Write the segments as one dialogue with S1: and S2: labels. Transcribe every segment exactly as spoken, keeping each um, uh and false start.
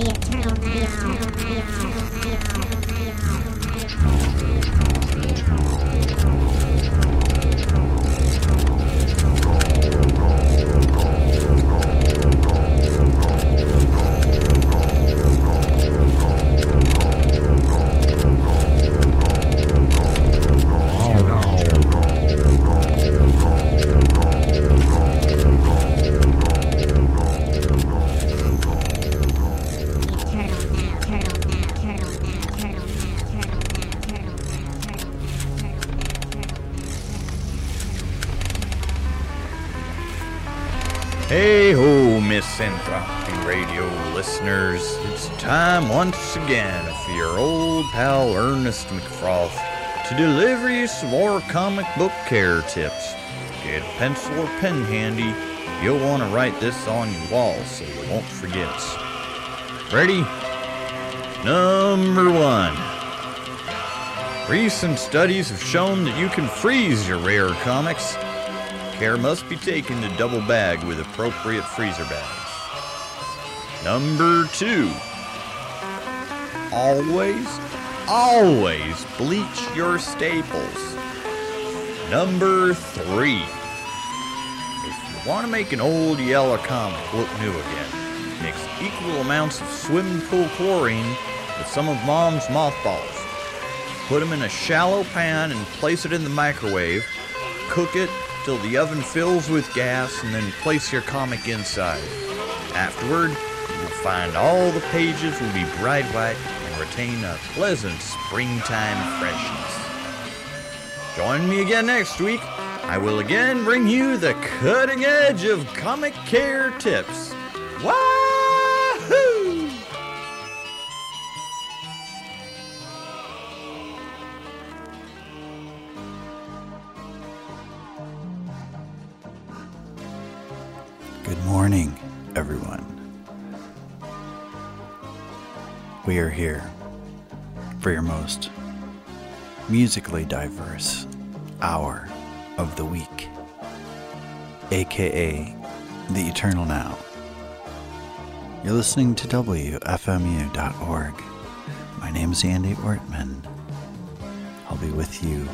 S1: Hey-ho, Misanthropy Radio listeners. It's time once again for your old pal Ernest McFroth to deliver you some more comic book care tips. Get a pencil or pen handy. You'll want to write this on your wall so you won't forget. Ready? Number one. Recent studies have shown that you can freeze your rare comics. Care must be taken to double bag with appropriate freezer bags. Number two. Always, always bleach your staples. Number three. If you want to make an old yellow comic look new again, mix equal amounts of swimming pool chlorine with some of Mom's mothballs. Put them in a shallow pan and place it in the microwave. Cook it till the oven fills with gas, and then place your comic inside. Afterward, you will find all the pages will be bright white and retain a pleasant springtime freshness. Join me again next week. I will again bring you the cutting edge of comic care tips. Wahoo!
S2: Good morning, everyone. We are here for your most musically diverse hour of the week, aka the Eternal Now. You're listening to W F M U dot org. My name is Andy Ortman. I'll be with you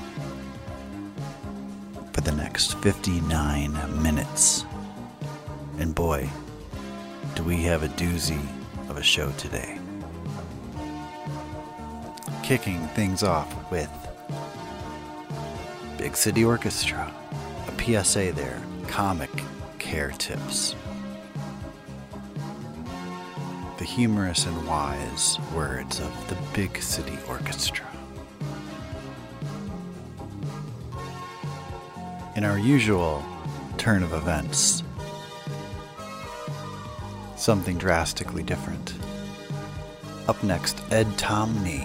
S2: for the next fifty-nine minutes. And boy, do we have a doozy of a show today. Kicking things off with Big City Orchestra. A P S A there, comic care tips. The humorous and wise words of the Big City Orchestra. In our usual turn of events, something drastically different. Up next, Ed Tomney.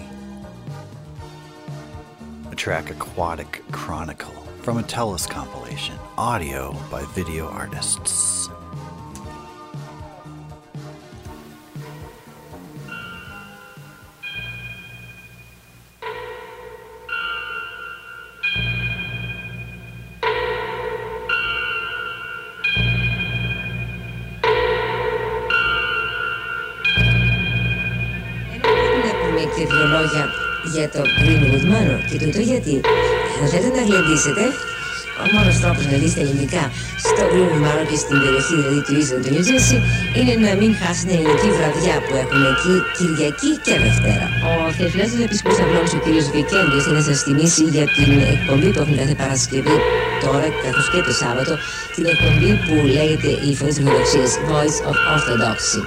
S2: A track Aquatic Chronicle from a Tellus compilation, audio by video artists.
S3: Λόγια για το Greenwood Manor και τούτο γιατί αν θέλετε να γλεντήσετε, ο μόνος τρόπος να δείτε ελληνικά στο Greenwood Manor και στην περιοχή δηλαδή του Eastern του New Jersey είναι να μην χάσετε την ελληνική βραδιά που έχουμε εκεί Κυριακή και Δευτέρα. Ο Θεοφυλάκης Επίσκοπος Σταυλώνης ο κ. Βικέντιος θα να σας θυμίσει για την εκπομπή που έχουμε κάθε Παρασκευή τώρα καθώς και το Σάββατο, την εκπομπή που λέγεται η Φωνή της Ορθοδοξίας, Voice of Orthodoxy.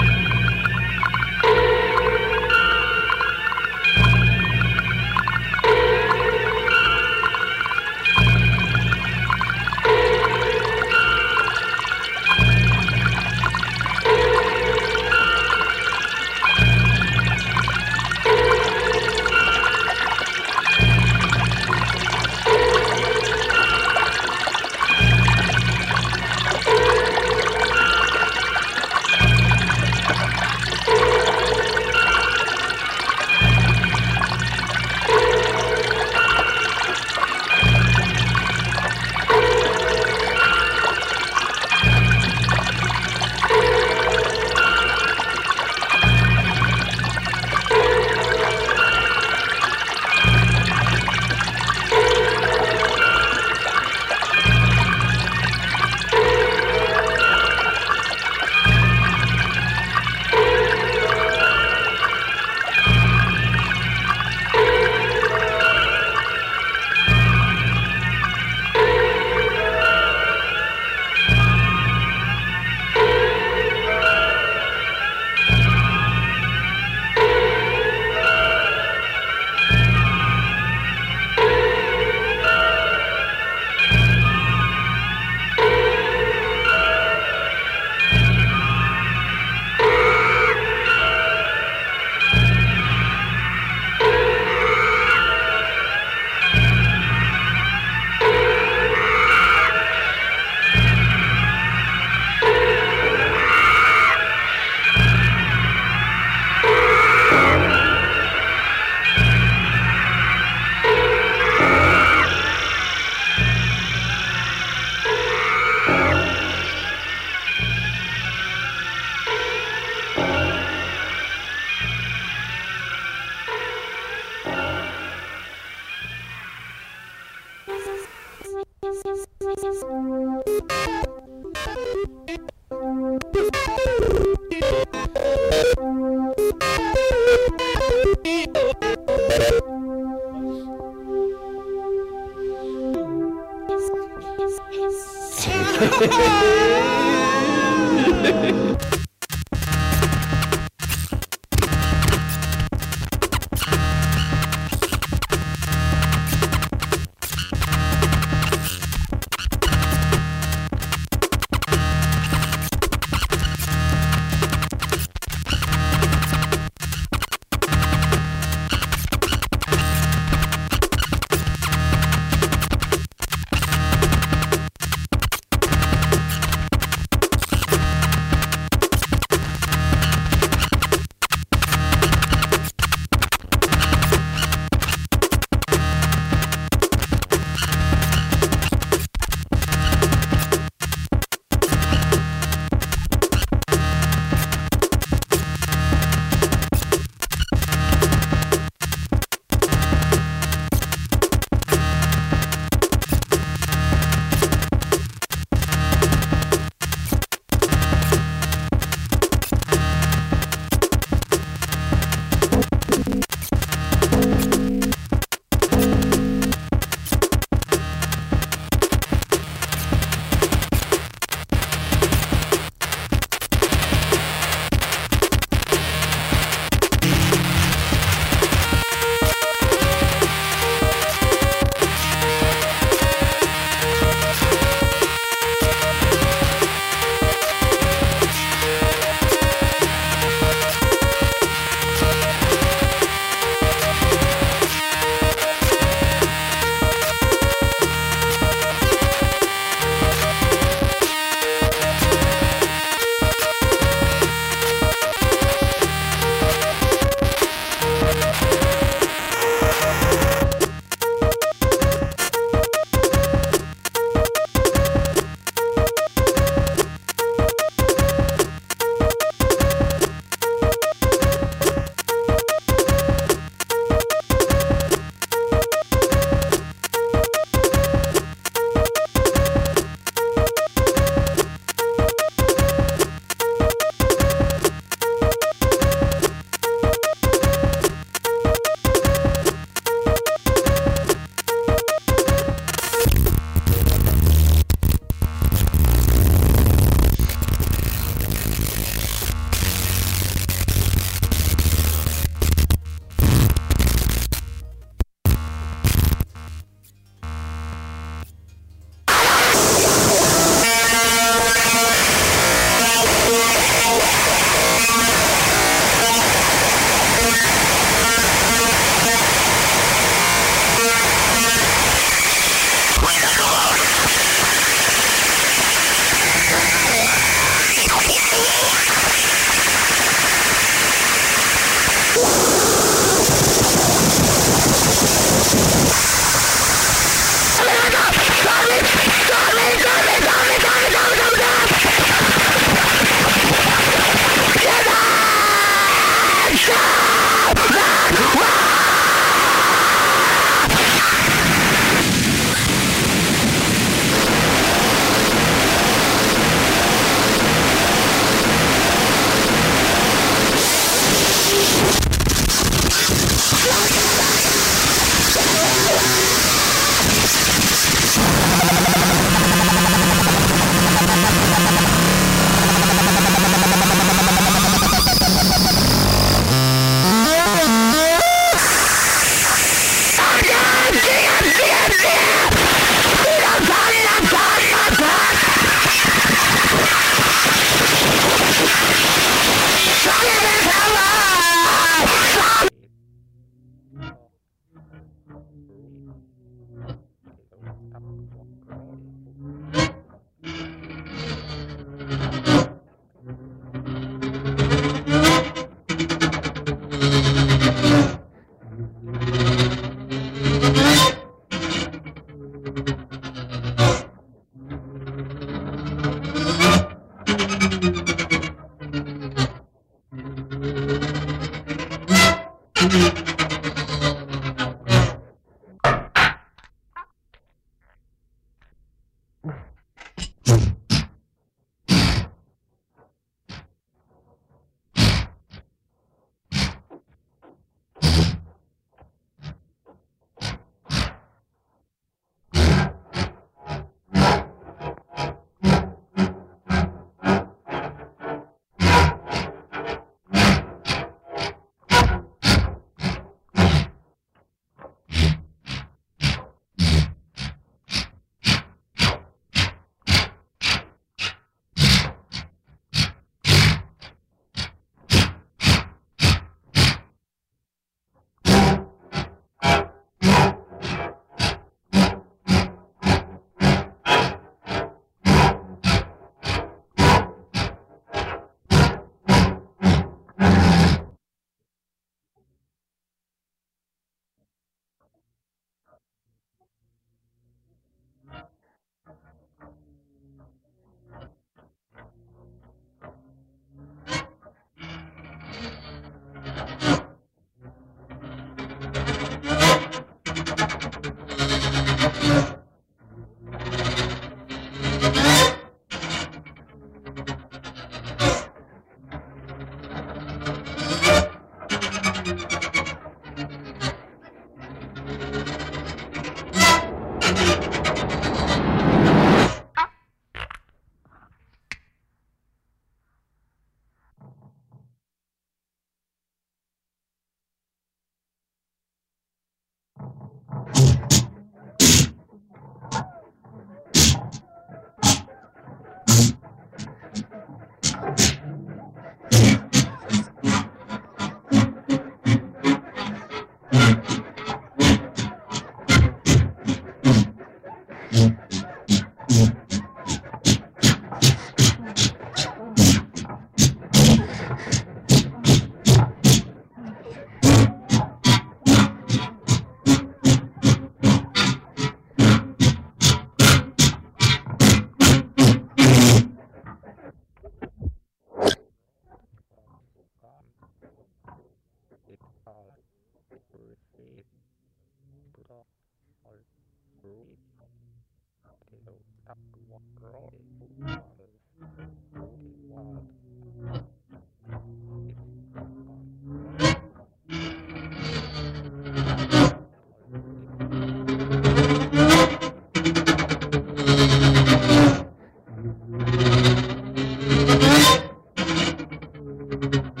S2: Thank you.